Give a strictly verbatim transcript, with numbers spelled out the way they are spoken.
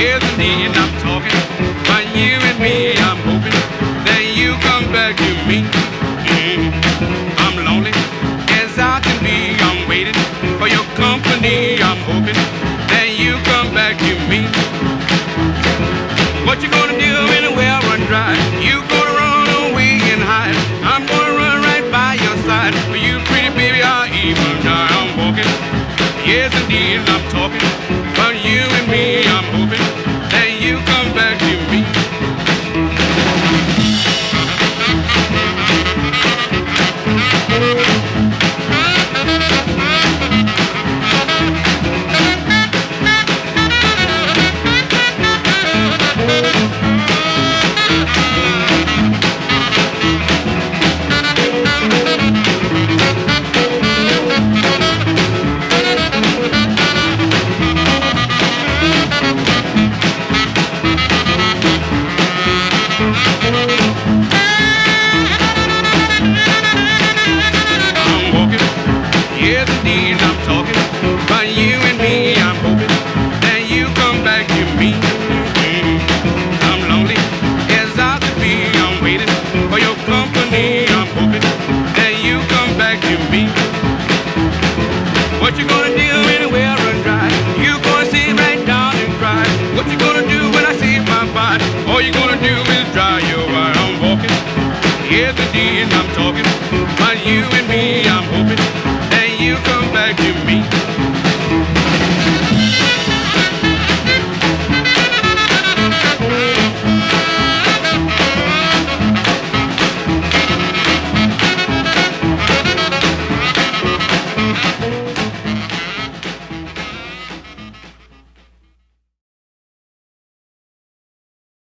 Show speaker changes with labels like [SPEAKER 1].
[SPEAKER 1] Yes, indeed, I'm talking about you and me. I'm hoping that you come back to me. Mm. I'm lonely as I can be. I'm waiting for your company. I'm hoping that you come back to me. What you gonna do when the well run dry? You gonna run away and hide? I'm gonna run right by your side. For you, pretty baby, I'll even die. I'm walking. Yes, indeed, I'm talking about you and me. I'm hoping that you come back to me. I'm walking. Yes, indeed, I'm talking about you and me. I'm hoping that you come back to me. Mm. I'm lonely as I could be. I'm waiting for your company. I'm hoping that you come back to me. What you gonna do when the well run dry? You gonna sit right down and cry. What you gonna do when I see my body? All you gonna do is dry your eye. I'm walking. Yes, indeed, I'm talking